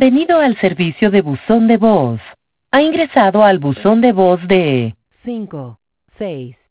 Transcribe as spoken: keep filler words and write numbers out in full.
Bienvenido al servicio de buzón de voz. Ha ingresado al buzón de voz de cinco seis